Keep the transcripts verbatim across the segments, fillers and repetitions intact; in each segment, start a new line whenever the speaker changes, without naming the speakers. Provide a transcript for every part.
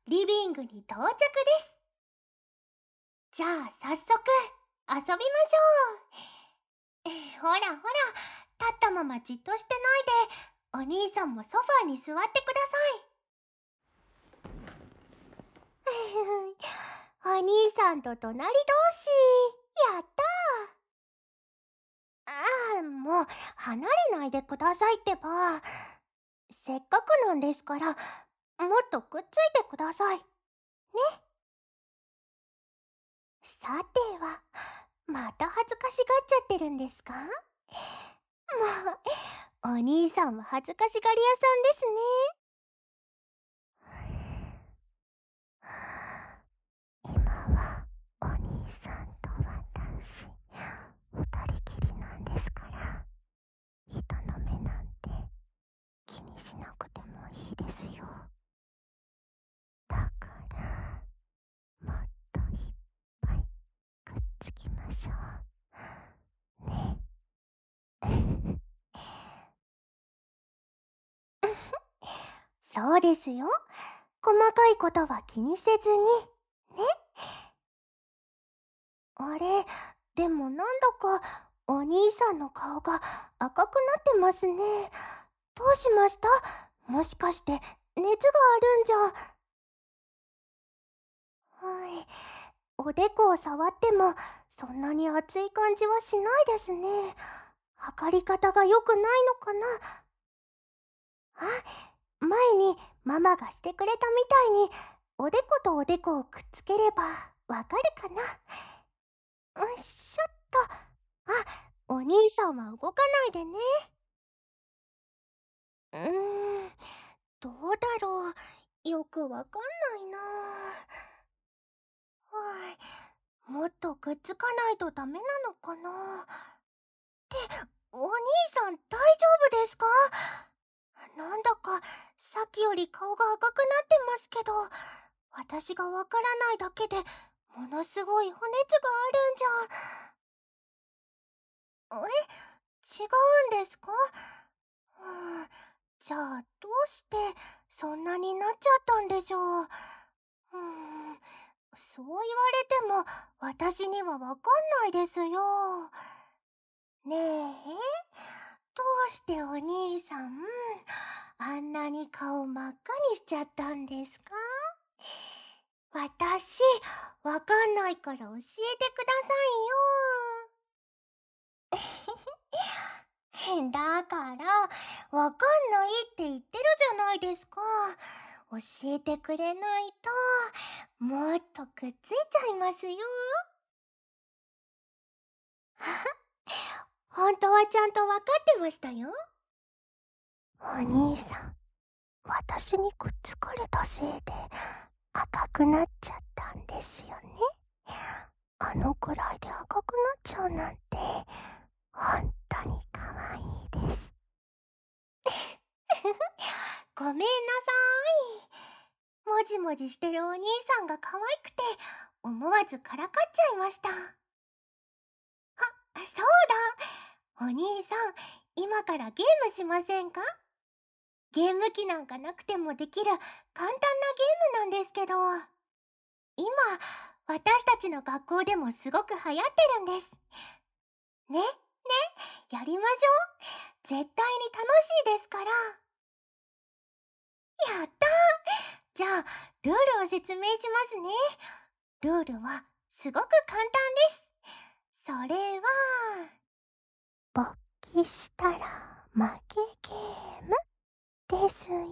リビングに到着です。じゃあ早速遊びましょう。えほらほら、立ったままじっとしてないで、お兄さんもソファーに座ってください。お兄さんと隣同士、やったー。ああ、もう離れないでくださいってば。せっかくなんですから、もっとくっついてくださいね。さては、また恥ずかしがっちゃってるんですか？もう、お兄さんは恥ずかしがり屋さんですね。今はお兄さんと私、二人きりなんですから、人の目なんて気にしなくてもいいですよ。だから、もっといっぱいくっつきましょう。ね。そうですよ。細かいことは気にせずに。ね。あれ、でもなんだかお兄さんの顔が赤くなってますね。どうしました？もしかして熱があるんじゃ。はい。おでこを触ってもそんなに熱い感じはしないですね。測り方が良くないのかな。あ、前にママがしてくれたみたいにおでことおでこをくっつければわかるかな。よいしょっと。あ、お兄さんは動かないでね。うーん、どうだろう。よくわかんないな。はい。もっとくっつかないとダメなのかな。って、お兄さん大丈夫ですか？なんだかさっきより顔が赤くなってますけど、私がわからないだけでものすごいお熱があるんじゃ。え、違うんですか？うん、じゃあどうしてそんなになっちゃったんでしょう。うん、そう言われても私にはわかんないですよ。ねえ、どうしてお兄さんあんなに顔真っ赤にしちゃったんですか？私わかんないから教えてくださいよ。だからわかんないって言ってるじゃないですか。教えてくれないともっとくっついちゃいますよ。本当はちゃんとわかってましたよ。お兄さん、私にくっつかれたせいで赤くなっちゃったんですよね。あのくらいで赤くなっちゃうなんて本当に可愛いです。ごめんなさい。もじもじしてるお兄さんが可愛くて思わずからかっちゃいました。あ、そうだ。お兄さん、今からゲームしませんか？ゲーム機なんかなくてもできる簡単なゲームなんですけど、今、私たちの学校でもすごく流行ってるんです。ね、ね、やりましょう。絶対に楽しいですから。やったー。じゃあ、ルールを説明しますね。ルールはすごく簡単です。それは、勃起したら負けゲームですよ。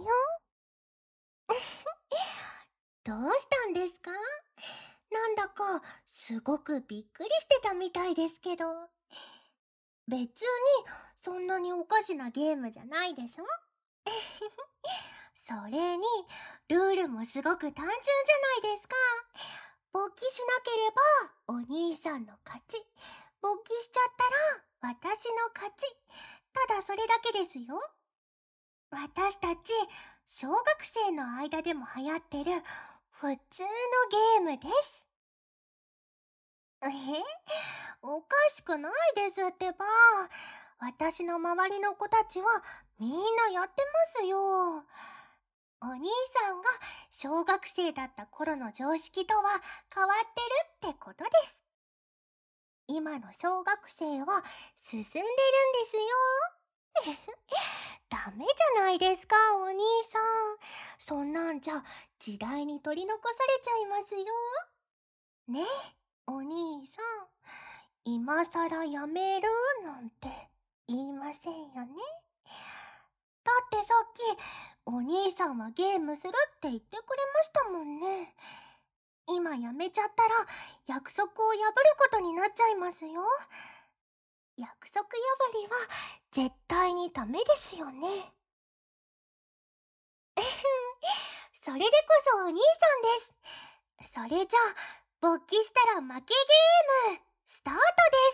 どうしたんですか？なんだかすごくびっくりしてたみたいですけど。別にそんなにおかしなゲームじゃないでしょ。それにルールもすごく単純じゃないですか。勃起しなければお兄さんの勝ち。勃起しちゃったら私の勝ち。ただそれだけですよ。私たち小学生の間でも流行ってる普通のゲームです。えおかしくないですってば。私の周りの子たちはみんなやってますよ。 お兄さんが小学生だった頃の常識とは変わってるってことです。今の小学生は進んでるんですよ。ダメじゃないですか、お兄さん。そんなんじゃ時代に取り残されちゃいますよ。ねえ、お兄さん。今さらやめるなんて言いませんよね。だってさっきお兄さんはゲームするって言ってくれましたもんね。今やめちゃったら約束を破ることになっちゃいますよ。約束破りは絶対にダメですよね。それでこそお兄さんです。それじゃあ勃起したら負けゲームスタートです。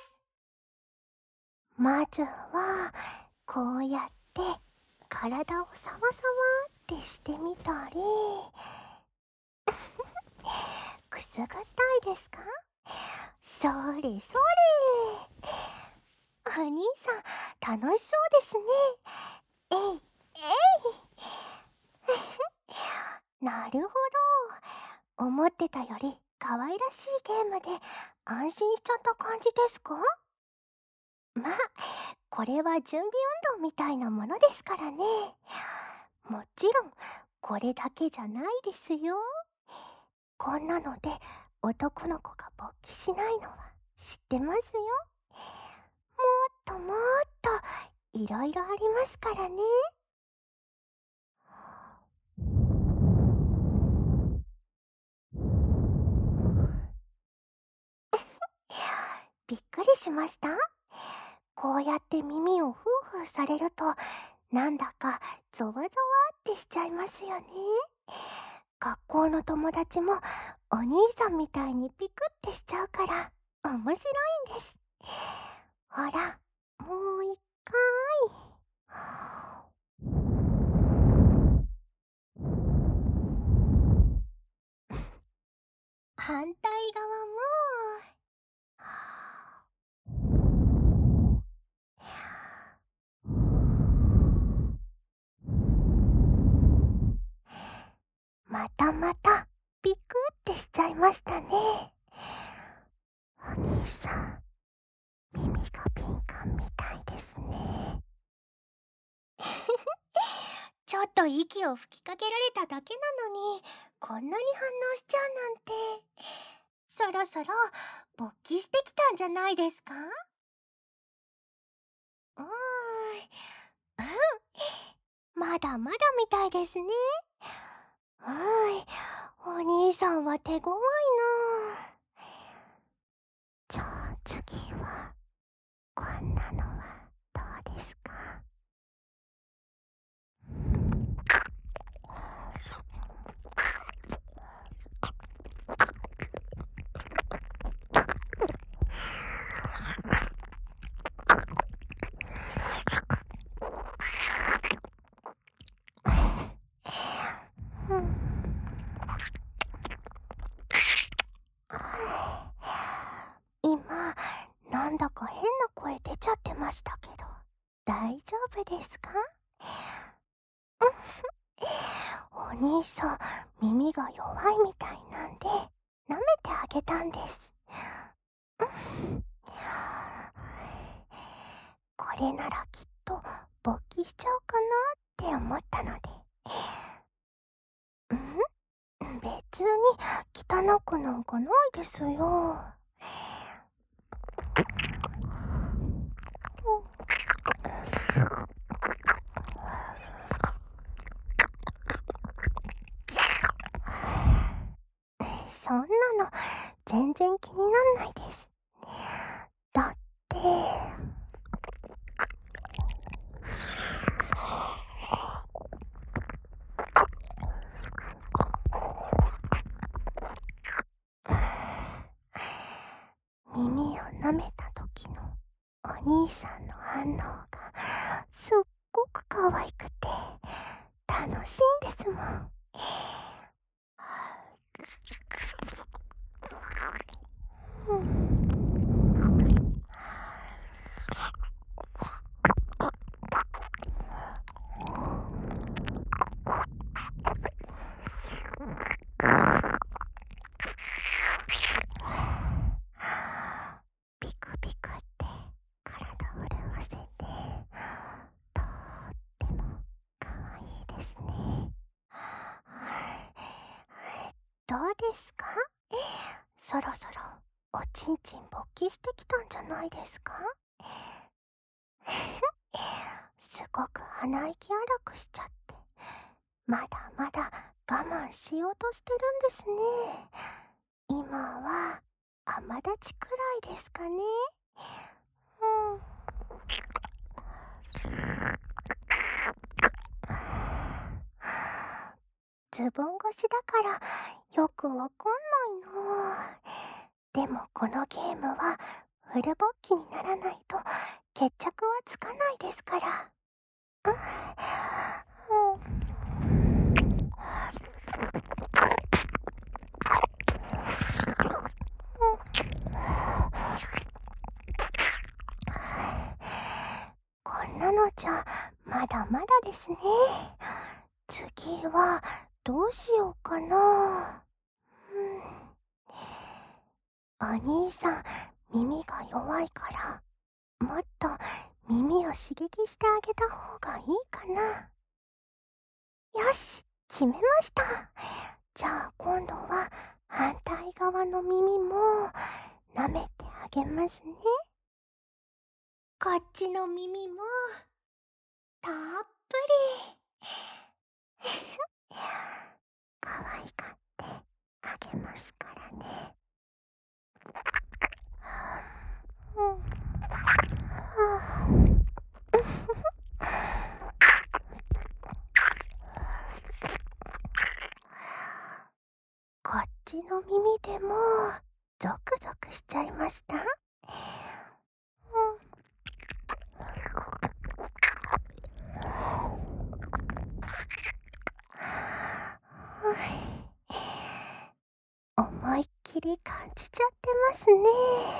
まずはこうやって体をサワサワってしてみたりくすぐったいですか？それそれ。お兄さん楽しそうですね。えいえい。なるほど。思ってたより可愛らしいゲームで安心しちゃった感じですか？まあ、これは準備運動みたいなものですからね。もちろん、これだけじゃないですよ。こんなので男の子が勃起しないのは知ってますよ。もっともっといろいろありますからね。びっくりしました？こうやって耳をフーフーされるとなんだかゾワゾワってしちゃいますよね。学校の友達もお兄さんみたいにピクってしちゃうから面白いんです。ほら、もう一回。反対側も。またまたピクってしちゃいましたね。お兄さん、耳が敏感みたいですね。ちょっと息を吹きかけられただけなのにこんなに反応しちゃうなんて。そろそろ勃起してきたんじゃないですか？うーん、うん、まだまだみたいですね。はい、お兄さんは手強いな。じゃあ次はこんなのはどうですか？今なんだか変な声出ちゃってましたけど大丈夫ですか？お兄さん耳が弱いみたいなんで舐めてあげたんです。これならきっと勃起しちゃうかなって思ったので。ん？別に汚くなんかないですよ。そんなの全然気になんないです。だって耳を舐めた時のお兄さんの反応がすっごく可愛くて楽しいんですもん。 ですか？そろそろおちんちん勃起してきたんじゃないですか？すごく鼻息荒くしちゃって、まだまだ我慢しようとしてるんですね。今は甘立ちくらいですかね。うん。ズボン越しだからよくわかんないな。でもこのゲームはフル勃起にならないと決着はつかないですから。うん。こんなのじゃまだまだですね。次はどうしようかな。うん、お兄さん耳が弱いからもっと耳を刺激してあげた方がいいかな。よし、決めました。じゃあ今度は反対側の耳も舐めてあげますね。こっちの耳もたっぷり可愛がってあげますからね。うん、こっちの耳でもゾクゾクしちゃいました。思いっきり感じちゃってますね。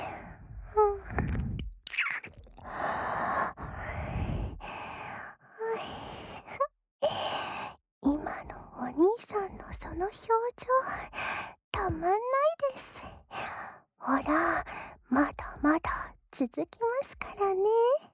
今のお兄さんのその表情たまんないです。ほら、まだまだ続きますからね。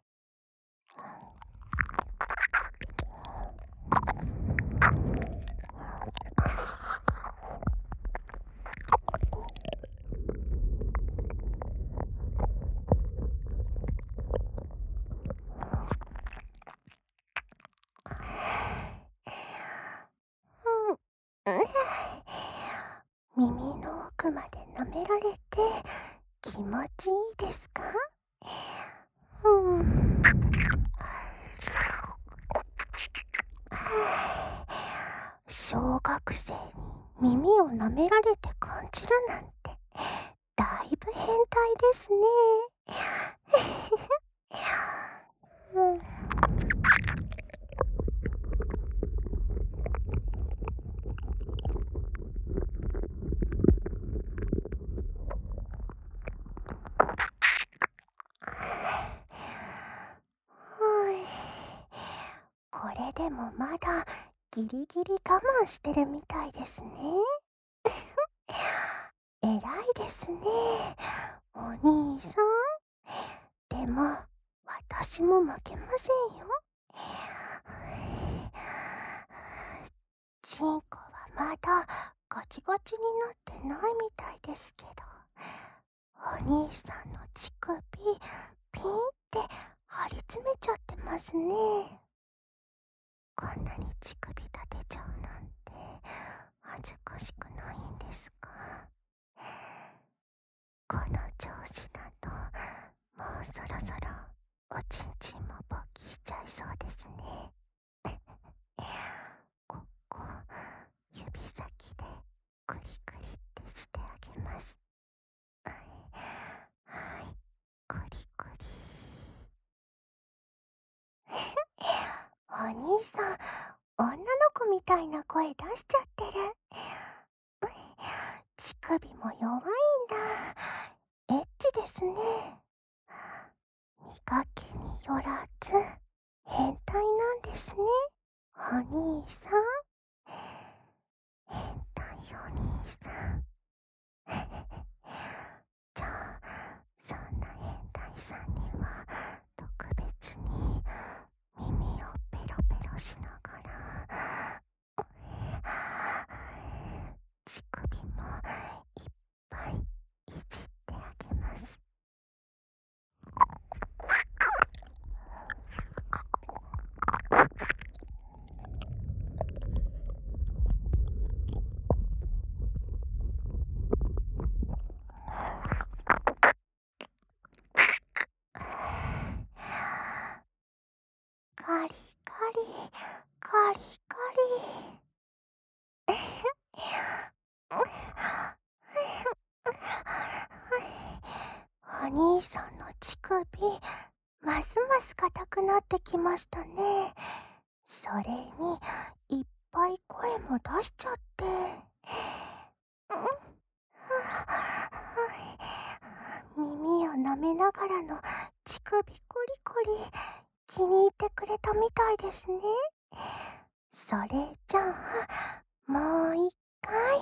耳の奥まで舐められて気持ちいいですか？うん。小学生に耳を舐められて感じるなんてだいぶ変態ですね。うん、これでもまだギリギリ我慢してるみたいですね。偉いですね、お兄さん。でも私も負けませんよ。チンコはまだガチガチになってないみたいですけど、お兄さんの乳首ピンって張り詰めちゃってますね。こんなに乳首立てちゃうなんて恥ずかしくないんですか？この調子だともうそろそろおちんちんも勃起しちゃいそうですね。ここ指先でクリクリってしてあげます。はい、クリクリ。お兄さん、女の子みたいな声出しちゃってる。乳首も弱いんだ。エッチですね。見かけによらず変態なんですね、お兄さん。変態お兄さん。じゃあそんな変態さんには特別に耳をペロペロしながら乳首もいっぱいいじってあげます。カリカリカリカリ。お兄さんの乳首、ますます硬くなってきましたね。それにいっぱい声も出しちゃって。耳を舐めながらの乳首コリコリ、気に入ってくれたみたいですね。それじゃあもう一回。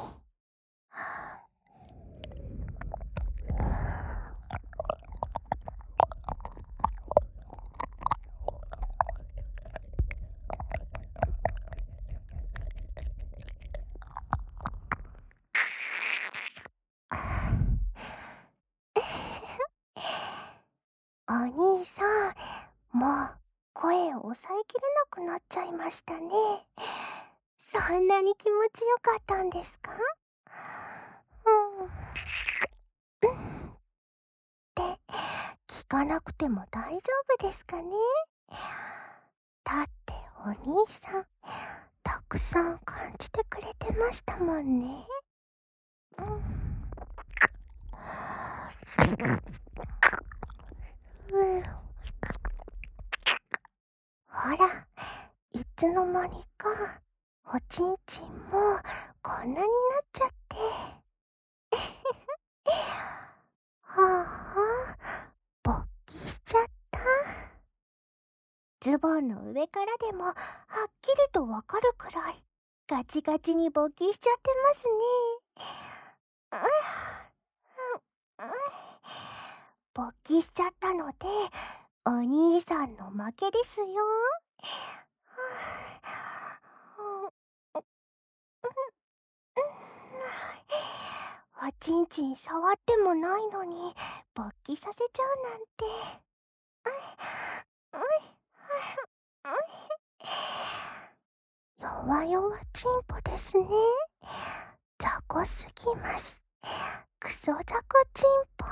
お兄さん、もう声を抑えきれなくなっちゃいましたね。そんなに気持ちよかったんですか？うん。って聞かなくても大丈夫ですかね？だってお兄さん、たくさん感じてくれてましたもんね。うん。うん、ほら、いつの間にかおちんちんもこんなになっちゃって。はあ、勃起しちゃった。ズボンの上からでもはっきりとわかるくらいガチガチに勃起しちゃってますね。うん、うん、勃起しちゃったのでお兄さんの負けですよ。おちんちん触ってもないのに勃起させちゃうなんて。弱々チンポですね。雑魚すぎます。クソ雑魚チンポ。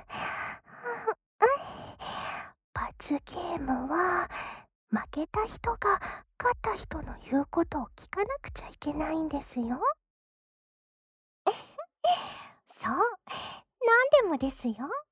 罰ゲームは負けた人が勝った人の言うことを聞かなくちゃいけないんですよ。そう、なんでもですよ。